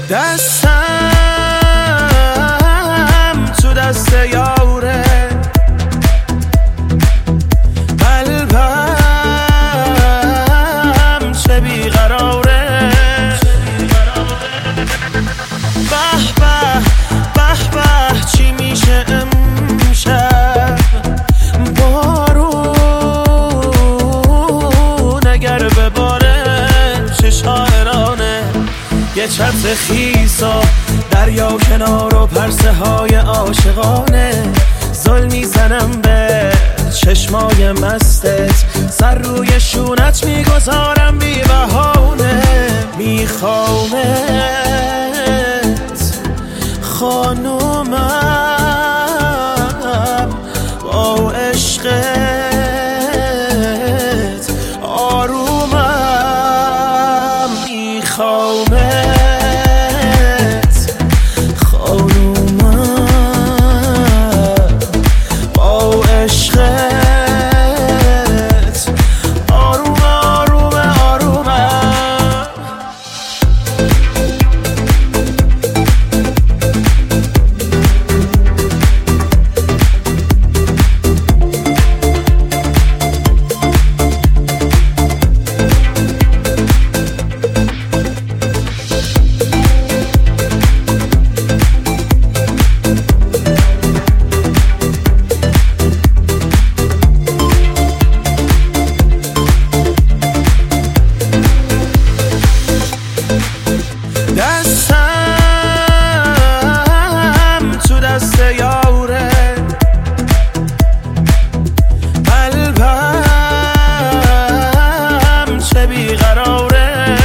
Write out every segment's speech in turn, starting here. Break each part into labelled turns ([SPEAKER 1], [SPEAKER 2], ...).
[SPEAKER 1] دستم تو دست یاره، قلبم چه بیقراره. به به به به چی میشه امشب، بارون اگر بباره چه شاعرانه. یه چتر خیسا دریا کنار و پرسه های عاشقانه، زل میزنم به چشمای مستت، سر روی شونت میگذارم بی بهانه. میخوامت خانومم، با عشقت آرومم. میخوامت دستم تو دست یاره، قلبم چه بیقراره.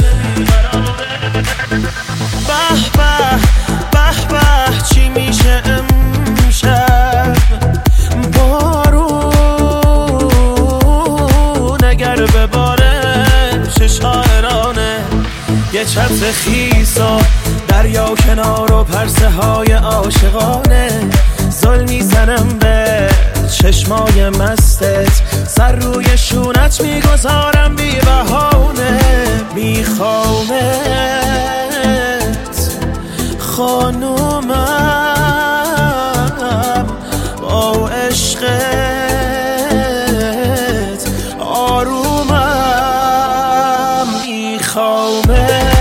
[SPEAKER 1] به به به به چی میشه امشب، بارون اگر بباره چه شاعرانه. یه چتر خیسا دریا کنار و پرسه های عاشقانه، زل میزنم به چشمای مستت، سر روی شونت میگذارم بی بهانه. میخوامت خانومم، با عشقت آرومم. میخوامت